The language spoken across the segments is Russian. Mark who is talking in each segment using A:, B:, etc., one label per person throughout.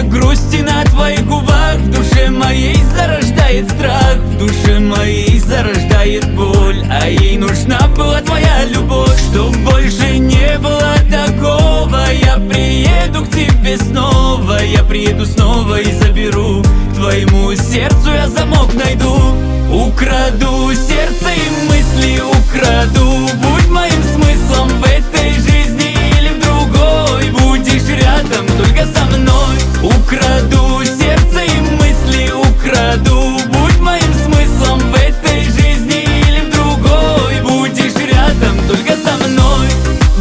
A: грусти на твоих губах в душе моей зарождает страх, в душе моей зарождает боль. А ей нужна была твоя любовь, чтоб больше не было такого. Я приеду к тебе снова, я приеду снова и заберу. К твоему сердцу я замок найду. Украду сердце и мысли, украду. Будь моим смыслом в этой жизни или в другой. Будешь рядом только со мной. Украду сердце и мысли, украду. Будь моим смыслом в этой жизни или в другой. Будешь рядом только со мной.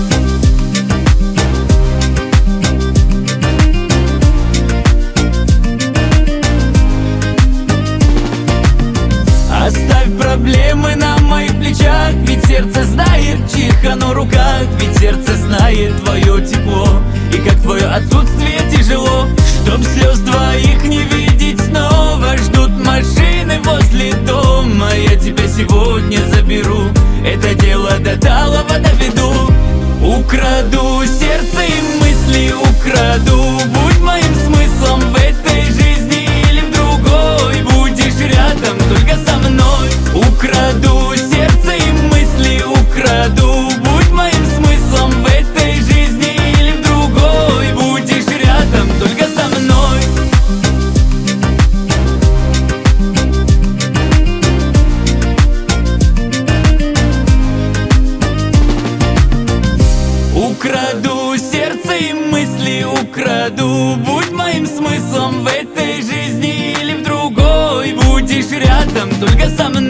A: Оставь проблемы на моих плечах, ведь сердце знает, в чьих оно руках. Ведь сердце знает твое тепло и как твое отсутствие тяжело. Чтоб слез твоих не видеть снова, ждут машины возле дома. Я тебя сегодня заберу, это дело до талого доведу. Украду сердце и мысли, украду. Будь моим смыслом в этой жизни или в другой. Будешь рядом только со мной. Украду сердце и мысли, украду. Будь моим смыслом в этой жизни или в другой. Будешь рядом только со мной. Украду сердце и мысли, украду. Будь моим смыслом в этой жизни или в другой. Будешь рядом только со мной.